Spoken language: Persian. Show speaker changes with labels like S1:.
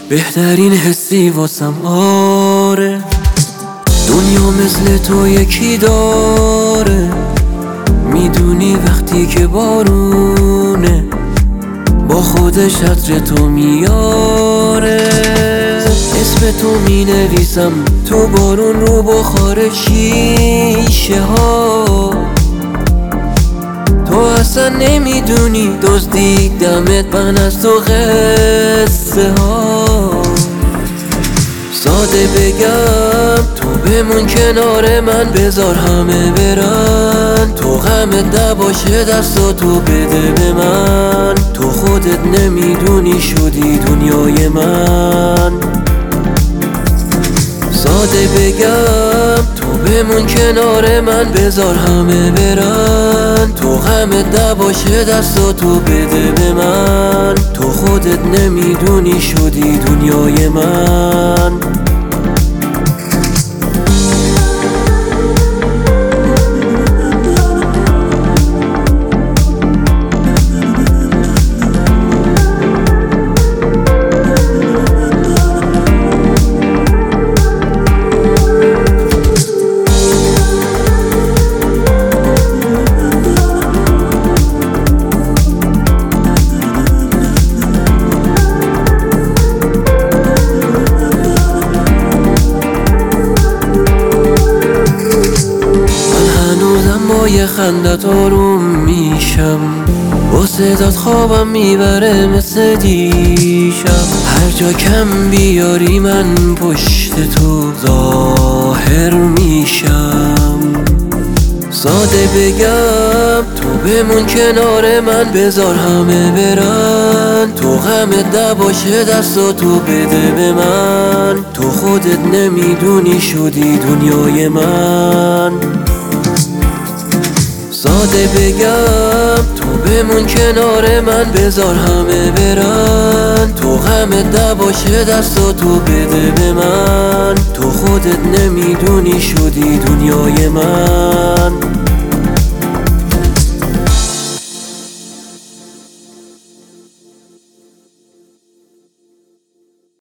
S1: بهترین حسی واسم آره، دنیا مثل تو یکی داره. میدونی وقتی که بارونه با خودش عطر تو میاره. اسم تو مینویسم تو بارون رو بخار شیشه ها. تو اصلا نمیدونی دزدیدمت من از تو قصه ها. ساده بگم تو بمون کنار من، بذار همه برن. تو غمت نباشه دستاتو بده به من. تو خودت نمیدونی شدی دنیای من. ساده بگم تو بمون کنار من، بذار همه برن. تو غمت نباشه دستاتو بده به من. تو خودت نمیدونی شدی دنیای من. یه خندت آروم میشم، با صدات خوابم میبره مثل دیشب. هر جا کم بیاری من پشت تو ظاهر میشم. ساده بگم تو بمون کنار من، بذار همه برن. تو غمت نباشه دستاتو بده به من. تو خودت نمیدونی شدی دنیای من. ساده بگم تو بمون کنار من، بذار همه برن. تو غمت نباشه دستاتو بده به من. تو خودت نمیدونی شدی دنیای من.